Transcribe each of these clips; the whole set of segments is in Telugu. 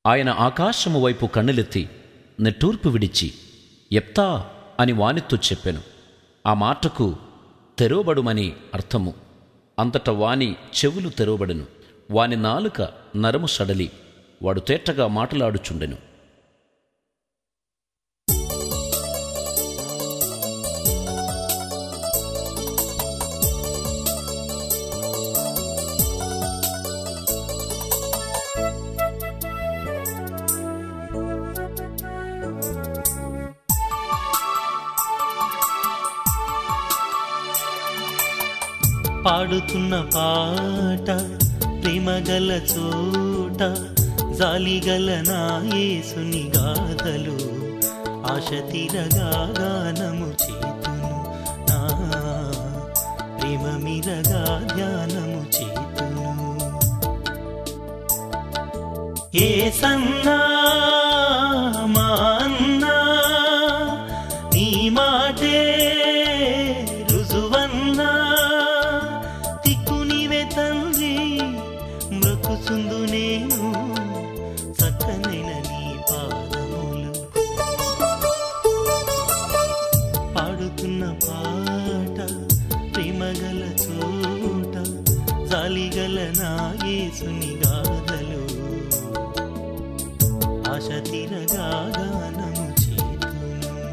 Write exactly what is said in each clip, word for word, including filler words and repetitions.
ఆయన ఆకాశము వైపు కన్నులెత్తి నెట్టూర్పు విడిచి యెఫ్తా అని వానితో చెప్పెను. ఆ మాటకు తెరవబడుమని అర్థము. అంతట వాని చెవులు తెరవబడెను. వాని నాలుక నరము సడలి వాడు తేటగా మాటలాడుచుండెను. పాడుతున్న పాట ప్రేమగల చోట జాలిగల నా యేసుని గాథలు ఆశ తీరగా గానము చేతును నా ప్రేమ మీరగా ధ్యానము చేతును. యేసన్నా మా అన్నా నీ మాటే రుజువన్నా మ్రొక్కుచుందు నేను చక్కనైన నీ పాదములు. పాడుతున్న పాట ప్రేమగల చోట జాలిగల నా యేసుని గాథలు ఆశ తీరగా గానము చేతును.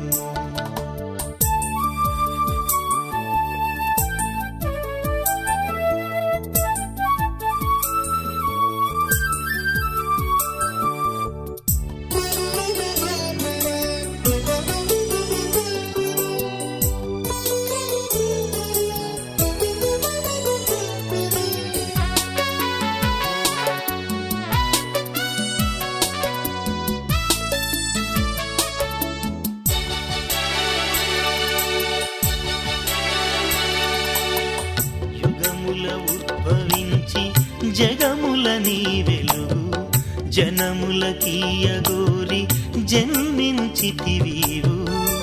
ఉద్భవించి జగముల నీ వెలుగు జనముల కీయగోరి జన్మించితివీవు.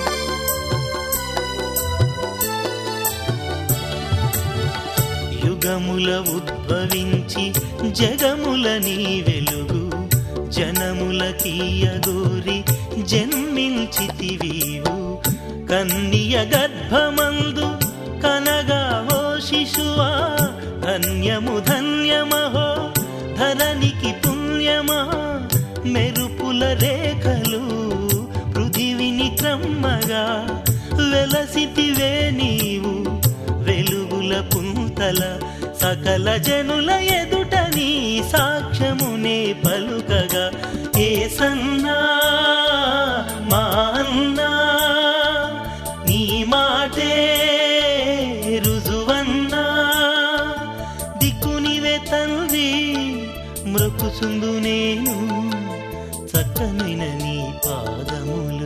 యుగముల ఉద్భవించి జగముల నీ వెలుగు జనముల కీయగోరి జన్మించితివీవు. కన్నియ గర్భమందు కనగా ఓ శిశువా ధన్యము ధన్యమహో ధరణికి పుణ్యమా. మెరుపుల రేఖలు పృథివిని క్రమ్మగా వెలసితివే నీవు వెలుగుల పుంతల సకల జనుల ఎదుట నీ సాక్ష్యమునే పలుకగా. యేసన్నా మా అన్నా నీ మాటే రుజువన్నా దిక్కునివే తండ్రి మ్రొక్కుచుందు నేను చక్కనైన నీ పాదములు.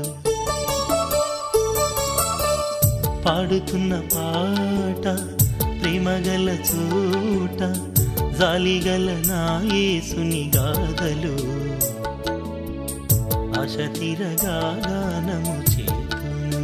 పాడుతున్న పాట ప్రేమగల చోట జాలిగల నా యేసుని గాథలు ఆశ తీరగా గానము చేతును.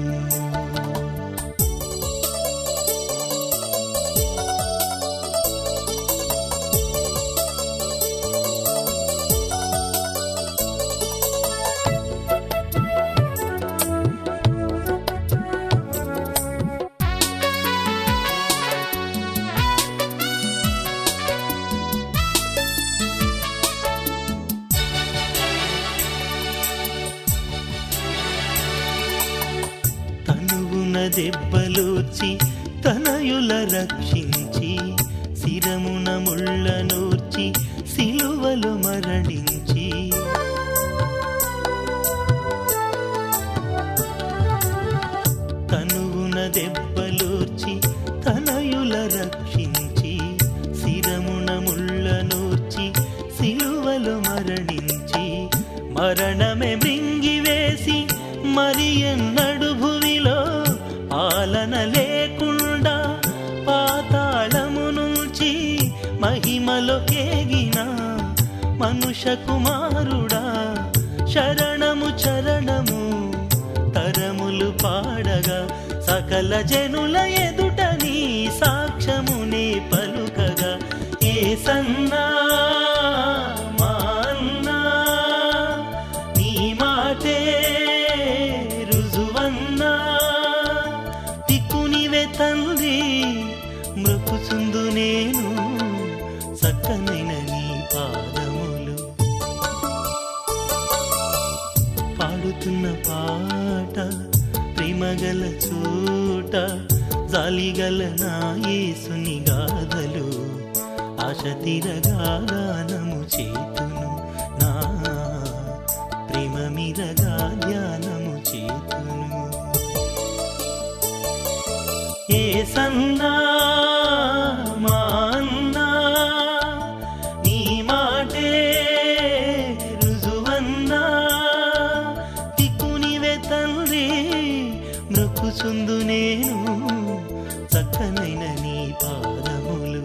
దెబ్బలూర్చి తనయుల రక్షించి శిరమున ముళ్ళ నూర్చి సిలువలు మరణించి. తనువున దెబ్బలూర్చి తనయుల రక్షించి శిరమున ముళ్ళ నూర్చి సిలువలు మరణించి. మరణమే మృంగివేసి మరి ఎన్నడు భువిలో పాలన లేకుండా పాతాళము నుంచి మహిమలో కేగిన మనుష కుమారుడా శరణము చరణము తరములు పాడగా సకల జనుల ఎదుట నీ సాక్ష్యమునే పలుకగా. యేసన్నా మా అన్నా బ్రొక్కుచుందు నేను చక్కనైన నీ పాదములు. పాడుతున్న పాట ప్రేమగల చోట జాలిగల నా యేసుని గాథలు ఆశ తీరగా గానము చేతును నా ప్రేమ మీరగా ధ్యానము చేతును. యేసన్నా మా అన్నా నీ మాటే రుజువన్నా దిక్కునివే తండ్రి బ్రొక్కుచుందు నేను చక్కనైన నీ పాదములు.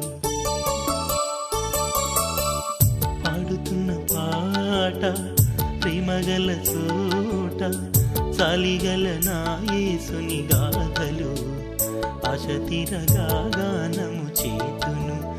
పాడుతున్న పాట ప్రేమగల చోట చాలిగల నా యేసుని గాథలు ఆశ తీరగా గానము చేతును